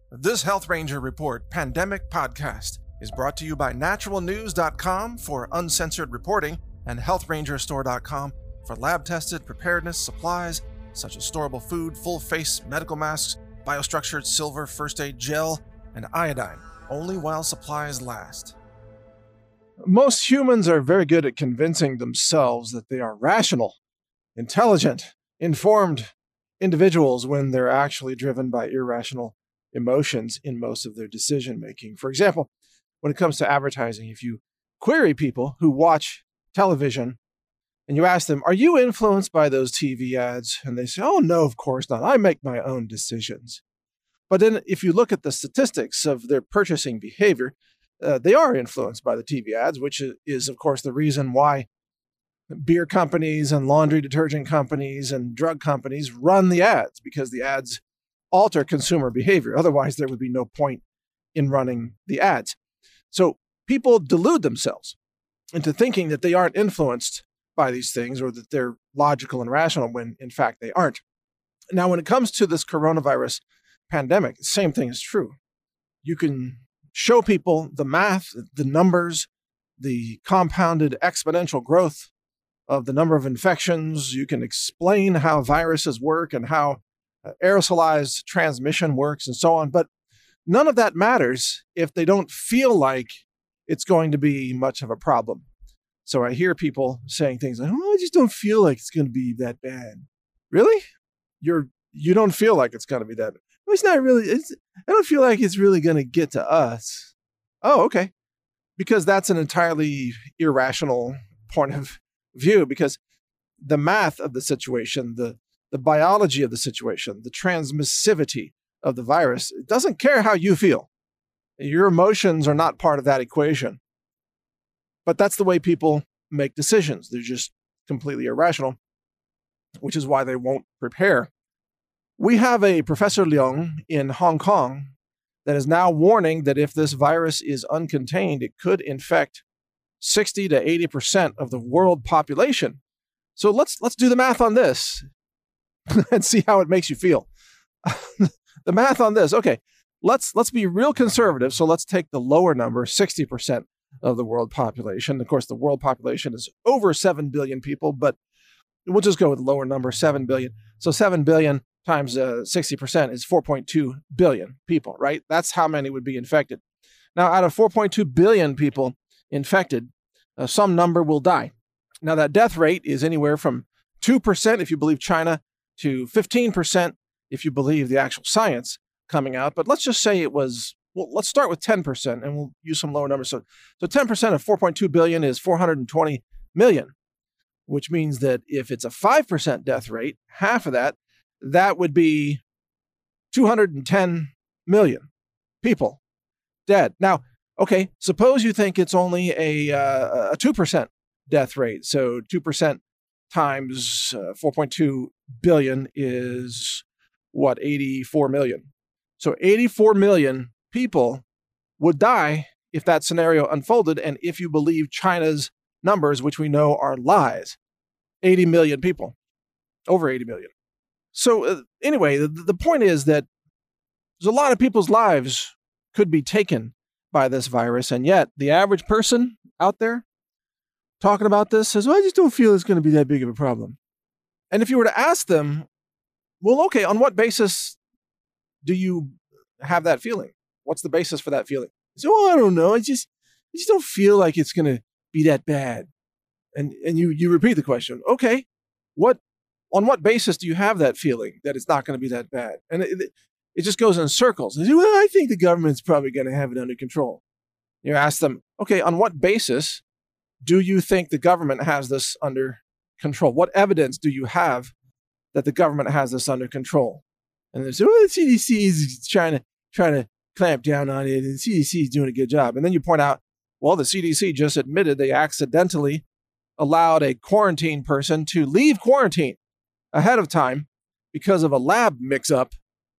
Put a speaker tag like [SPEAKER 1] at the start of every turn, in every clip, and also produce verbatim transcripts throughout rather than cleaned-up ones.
[SPEAKER 1] This Health Ranger Report Pandemic Podcast is brought to you by natural news dot com for uncensored reporting and health ranger store dot com for lab-tested preparedness supplies such as storable food, full-face medical masks, biostructured silver first aid gel, and iodine, only while supplies last. Most humans are very good at convincing themselves that they are rational, intelligent, informed individuals when they're actually driven by irrational emotions in most of their decision making. For example, when it comes to advertising, if you query people who watch television and you ask them, are you influenced by those T V ads? And they say, oh, no, of course not. I make my own decisions. But then if you look at the statistics of their purchasing behavior, uh, they are influenced by the T V ads, which is, of course, the reason why beer companies and laundry detergent companies and drug companies run the ads, because the ads alter consumer behavior. Otherwise, there would be no point in running the ads. So people delude themselves into thinking that they aren't influenced by these things or that they're logical and rational when, in fact, they aren't. Now, when it comes to this coronavirus pandemic, the same thing is true. You can show people the math, the numbers, the compounded exponential growth of the number of infections. You can explain how viruses work and how aerosolized transmission works and so on. But none of that matters if they don't feel like it's going to be much of a problem. So I hear people saying things like, oh, I just don't feel like it's going to be that bad. Really? You're, you don't feel like it's going to be that bad. No, it's not really. It's, I don't feel like it's really going to get to us. Oh, okay. Because that's an entirely irrational point of view, because the math of the situation, the the biology of the situation, the transmissivity of the virus, it doesn't care how you feel. Your emotions are not part of that equation. But that's the way people make decisions. They're just completely irrational, which is why they won't prepare. We have a Professor Leung in Hong Kong that is now warning that if this virus is uncontained, it could infect sixty to eighty percent of the world population. So let's let's do the math on this and see how it makes you feel. The math on this. Okay, let's let's be real conservative. So let's take the lower number, sixty percent of the world population. Of course, the world population is over seven billion people, but we'll just go with the lower number, seven billion. So seven billion times uh, sixty percent is four point two billion people, right? That's how many would be infected. Now, out of four point two billion people infected, uh, some number will die. Now, that death rate is anywhere from two percent if you believe China to fifteen percent if you believe the actual science coming out. But let's just say it was, well, let's start with ten percent and we'll use some lower numbers. So, so ten percent of four point two billion is four hundred twenty million, which means that if it's a five percent death rate, half of that, that would be two hundred ten million people dead. Now, okay, suppose you think it's only a, uh, a two percent death rate. So two percent times uh, four point two billion is what, eighty-four million. So eighty-four million people would die if that scenario unfolded. And if you believe China's numbers, which we know are lies, eighty million people, over eighty million. So uh, anyway, the, the point is that there's a lot of people's lives could be taken by this virus. And yet the average person out there talking about this says, well, I just don't feel it's going to be that big of a problem. And if you were to ask them, well, okay, on what basis do you have that feeling? What's the basis for that feeling? So, oh, I don't know. I just, I just don't feel like it's going to be that bad. And and you you repeat the question. Okay, what on what basis do you have that feeling that it's not going to be that bad? And it, it just goes in circles. And you say, well, I think the government's probably going to have it under control. You ask them, okay, on what basis do you think the government has this under control? What evidence do you have that the government has this under control? And they say, well, the C D C is trying to trying to clamp down on it, and the C D C is doing a good job. And then you point out, well, the C D C just admitted they accidentally allowed a quarantine person to leave quarantine ahead of time because of a lab mix-up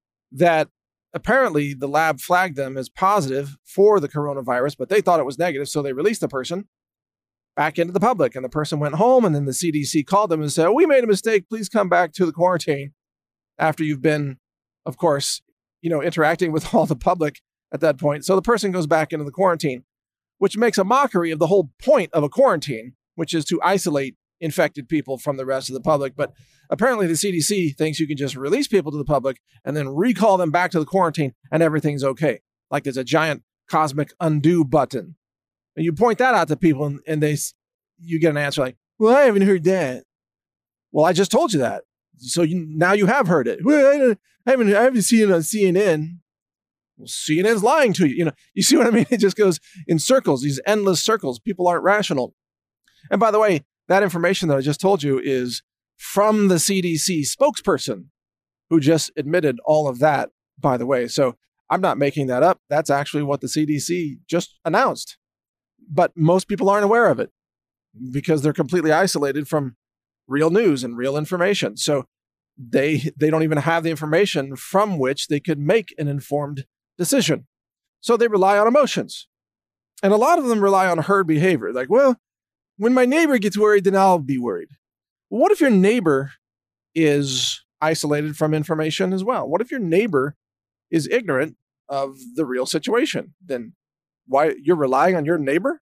[SPEAKER 1] that apparently the lab flagged them as positive for the coronavirus, but they thought it was negative, so they released the person back into the public, and the person went home, and then the C D C called them and said, oh, we made a mistake, please come back to the quarantine after you've been, of course, you know, interacting with all the public at that point. So the person goes back into the quarantine, which makes a mockery of the whole point of a quarantine, which is to isolate infected people from the rest of the public. But apparently the C D C thinks you can just release people to the public and then recall them back to the quarantine and everything's okay. Like there's a giant cosmic undo button. And you point that out to people and, and they, you get an answer like, well, I haven't heard that. Well, I just told you that. So you, now you have heard it. Well, I haven't, I haven't seen it on C N N. Well, C N N's lying to you. You know, you see what I mean? It just goes in circles, these endless circles. People aren't rational. And by the way, that information that I just told you is from the C D C spokesperson who just admitted all of that, by the way. So I'm not making that up. That's actually what the C D C just announced. But most people aren't aware of it because they're completely isolated from real news and real information. So they they don't even have the information from which they could make an informed decision. So they rely on emotions. And a lot of them rely on herd behavior. Like, well, when my neighbor gets worried, then I'll be worried. Well, what if your neighbor is isolated from information as well? What if your neighbor is ignorant of the real situation? Then why you're relying on your neighbor?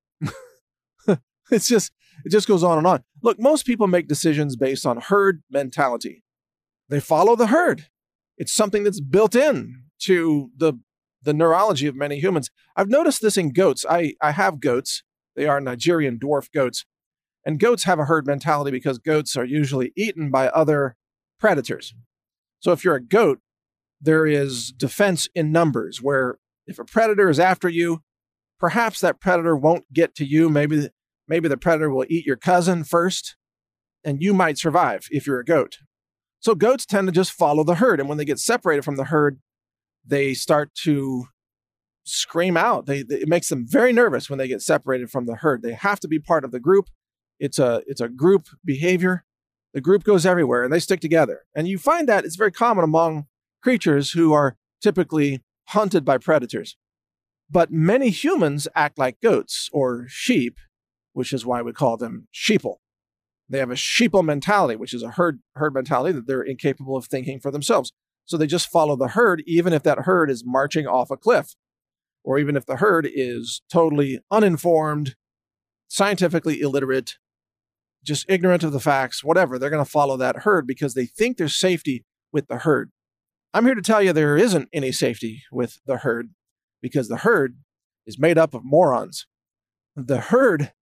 [SPEAKER 1] It's just, it just goes on and on. Look, most people make decisions based on herd mentality. They follow the herd. It's something that's built in to the, the neurology of many humans. I've noticed this in goats. I, I have goats. They are Nigerian dwarf goats. And goats have a herd mentality because goats are usually eaten by other predators. So if you're a goat, there is defense in numbers, where if a predator is after you, perhaps that predator won't get to you. Maybe, maybe the predator will eat your cousin first, and you might survive if you're a goat. So goats tend to just follow the herd. And when they get separated from the herd, they start to scream out. They, they, it makes them very nervous when they get separated from the herd. They have to be part of the group. It's a, it's a group behavior. The group goes everywhere and they stick together. And you find that it's very common among creatures who are typically hunted by predators. But many humans act like goats or sheep, which is why we call them sheeple. They have a sheeple mentality, which is a herd, herd mentality that they're incapable of thinking for themselves. So they just follow the herd, even if that herd is marching off a cliff, or even if the herd is totally uninformed, scientifically illiterate, just ignorant of the facts, whatever. They're going to follow that herd because they think there's safety with the herd. I'm here to tell you there isn't any safety with the herd because the herd is made up of morons. The herd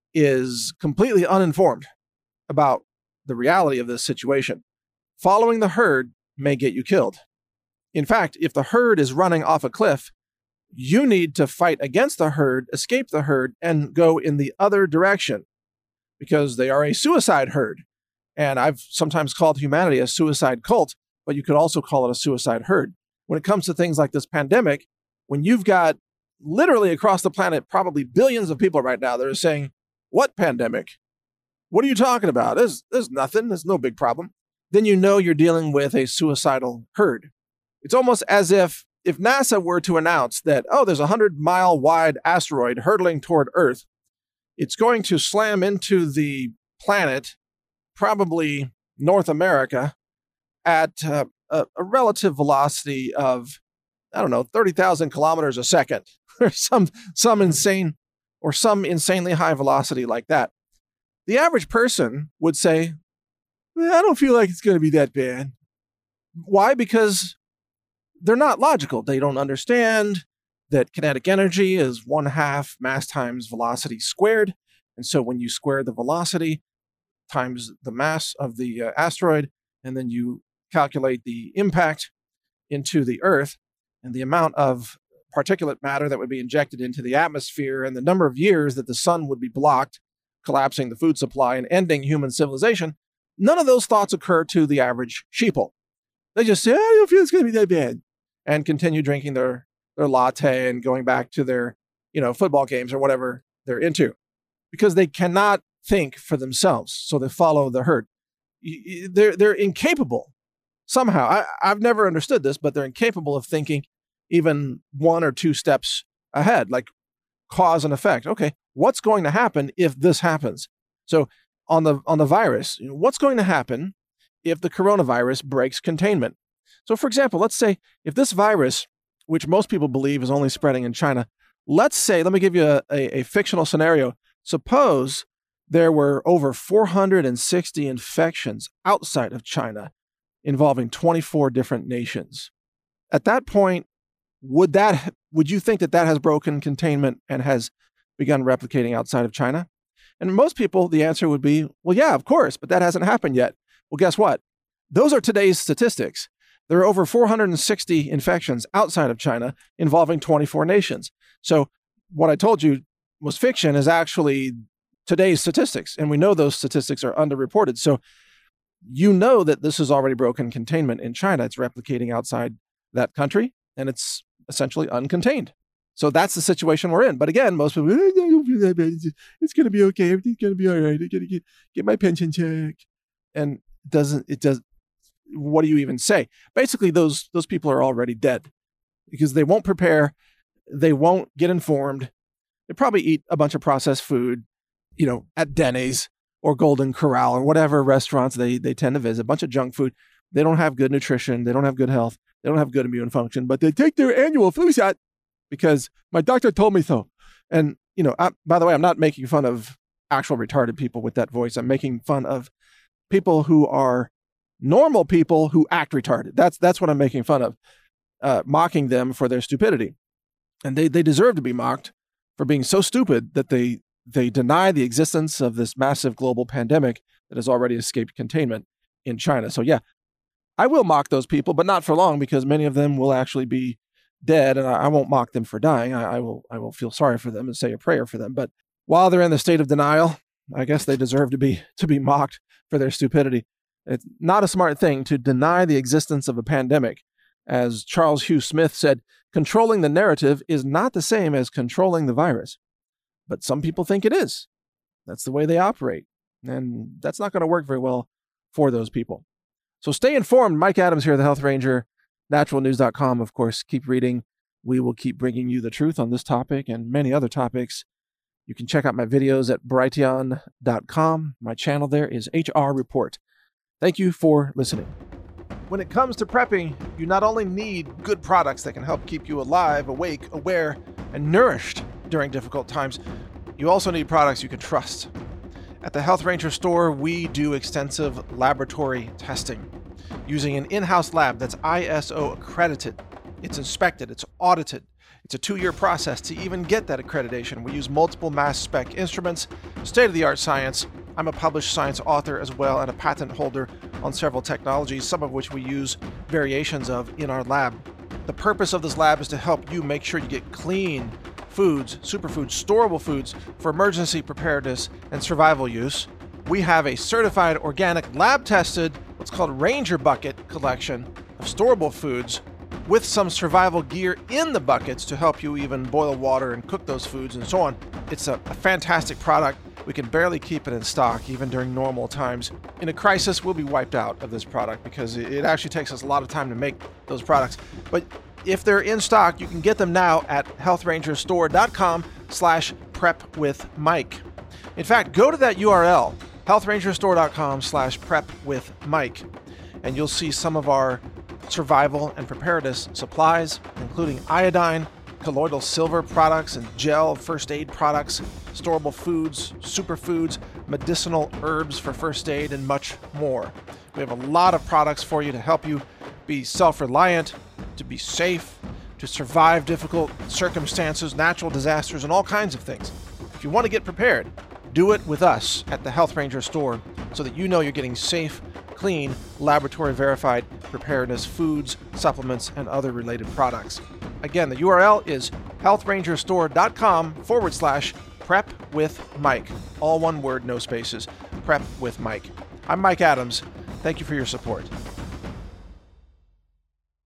[SPEAKER 1] is completely uninformed about the reality of this situation. Following the herd may get you killed. In fact, if the herd is running off a cliff, you need to fight against the herd, escape the herd, and go in the other direction because they are a suicide herd. And I've sometimes called humanity a suicide cult, but you could also call it a suicide herd. When it comes to things like this pandemic, when you've got literally across the planet probably billions of people right now that are saying, what pandemic? What are you talking about? There's, there's nothing. There's no big problem. Then you know you're dealing with a suicidal herd. It's almost as if if NASA were to announce that, oh, there's a hundred mile wide asteroid hurtling toward Earth, it's going to slam into the planet, probably North America, at uh, a, a relative velocity of, I don't know, thirty thousand kilometers a second, or some, some insane, or some insanely high velocity like that. The average person would say, well, I don't feel like it's going to be that bad. Why? Because they're not logical. They don't understand that kinetic energy is one half mass times velocity squared. And so when you square the velocity times the mass of the uh, asteroid, and then you calculate the impact into the Earth and the amount of particulate matter that would be injected into the atmosphere and the number of years that the sun would be blocked, collapsing the food supply and ending human civilization, none of those thoughts occur to the average sheeple. They just say, I don't feel it's going to be that bad, and continue drinking their, their latte and going back to their, you know, football games or whatever they're into, because they cannot think for themselves. So they follow the herd. They're, they're incapable somehow. I, I've never understood this, but they're incapable of thinking even one or two steps ahead, like cause and effect. Okay, what's going to happen if this happens? So on the on the virus, what's going to happen if the coronavirus breaks containment? So for example, let's say if this virus, which most people believe is only spreading in China, let's say, let me give you a, a, a fictional scenario. Suppose there were over four hundred sixty infections outside of China involving twenty-four different nations. At that point, would that would you think that that has broken containment and has begun replicating outside of China? And most people, the answer would be, well, yeah, of course, but that hasn't happened yet. Well, guess what? Those are today's statistics. There are over four hundred sixty infections outside of China involving twenty-four nations. So what I told you was fiction is actually today's statistics, and we know those statistics are underreported. So you know that this has already broken containment in China. It's replicating outside that country, and it's essentially uncontained. So that's the situation we're in. But again, most people, it's going to be okay. Everything's going to be all right. I'm going to get, get my pension check. And it doesn't, it does, what do you even say? Basically, those those people are already dead because they won't prepare. They won't get informed. They probably eat a bunch of processed food, you know, at Denny's or Golden Corral or whatever restaurants they, they tend to visit, a bunch of junk food. They don't have good nutrition. They don't have good health. They don't have good immune function, but they take their annual flu shot because my doctor told me so. And, you know, I, by the way, I'm not making fun of actual retarded people with that voice. I'm making fun of people who are normal people who act retarded. That's that's what I'm making fun of, uh, mocking them for their stupidity. And they they deserve to be mocked for being so stupid that they they deny the existence of this massive global pandemic that has already escaped containment in China. So yeah, I will mock those people, but not for long because many of them will actually be dead, and I, I won't mock them for dying. I, I will I will feel sorry for them and say a prayer for them. But while they're in the state of denial, I guess they deserve to be to be mocked for their stupidity. It's not a smart thing to deny the existence of a pandemic. As Charles Hugh Smith said, controlling the narrative is not the same as controlling the virus. But some people think it is. That's the way they operate. And that's not going to work very well for those people. So stay informed. Mike Adams here, the Health Ranger, natural news dot com. Of course, keep reading. We will keep bringing you the truth on this topic and many other topics. You can check out my videos at brighteon dot com. My channel there is H R Report. Thank you for listening. When it comes to prepping, you not only need good products that can help keep you alive, awake, aware, and nourished during difficult times, you also need products you can trust. At the Health Ranger store, we do extensive laboratory testing using an in-house lab that's I S O accredited. It's inspected, it's audited. It's a two-year process to even get that accreditation. We use multiple mass spec instruments, state-of-the-art science. I'm a published science author as well and a patent holder on several technologies, some of which we use variations of in our lab. The purpose of this lab is to help you make sure you get clean foods, superfoods, storable foods for emergency preparedness and survival use. We have a certified organic lab-tested, what's called Ranger Bucket collection of storable foods with some survival gear in the buckets to help you even boil water and cook those foods and so on. It's a, a fantastic product. We can barely keep it in stock even during normal times. In a crisis, we'll be wiped out of this product because it actually takes us a lot of time to make those products. But if they're in stock, you can get them now at health ranger store dot com slash prep with Mike. In fact, go to that U R L, health ranger store dot com slash prep with Mike, and you'll see some of our survival and preparedness supplies, including iodine, colloidal silver products and gel first aid products, storable foods, superfoods, medicinal herbs for first aid, and much more. We have a lot of products for you to help you be self-reliant, to be safe, to survive difficult circumstances, natural disasters, and all kinds of things. If you want to get prepared, do it with us at the Health Ranger store so that you know you're getting safe, clean, laboratory-verified preparedness foods, supplements, and other related products. Again, the U R L is health ranger store dot com forward slash prep with Mike. All one word, no spaces. Prep with Mike. I'm Mike Adams. Thank you for your support.